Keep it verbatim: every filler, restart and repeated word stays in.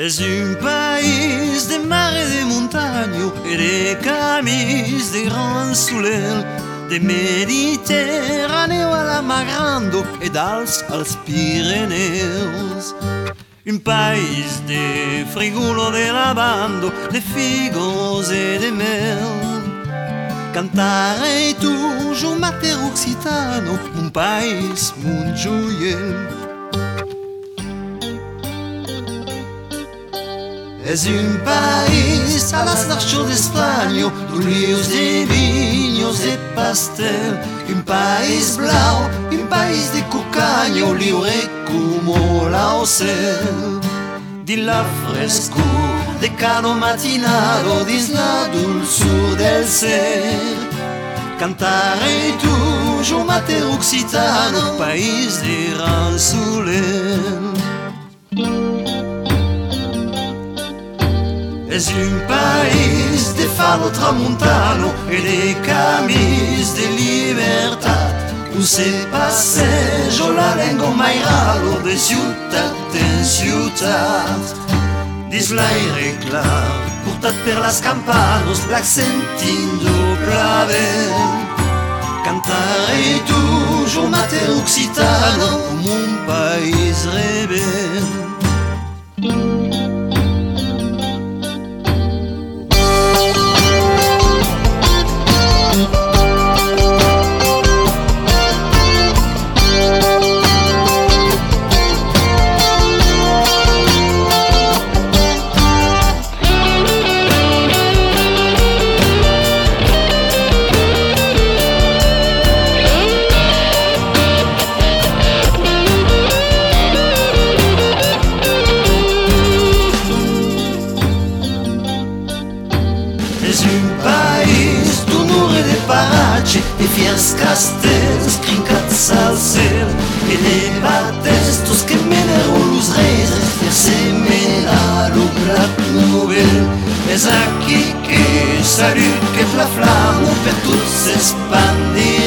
És un país de mar et de muntanya et de camins de grans solels, de Mediterràneo a la Mar Grande et d'Alps als Pirineus. Un país de frigulo de lavando, de figos et de mel. Cantarei toujours mater occitano, mon país, mon joiel. És un país a las narchos d'Espanya, d'olius, de vinyos, de pastel. Un país blau, un país de cucagno, liure como l'ocel. Di la frescor de cada matinado, dis la dulzor del ser. Cantarei toujours mater occitano, país de gran solel. És un país de fado tramontano e de camins de libertat, où se passeja la lengua mairalo de ciutat en ciutat. Dins l'aire clar, portat per las campanos, l'accent indoblement. Cantarei toujours mater occitano, mon país rebel. És un país d'honor e de paratge, de fiers castells crincats al cel, e de batestos que menero los reis per semenar lo plat novel. És aquí que salut que la flama per tots s'expandir.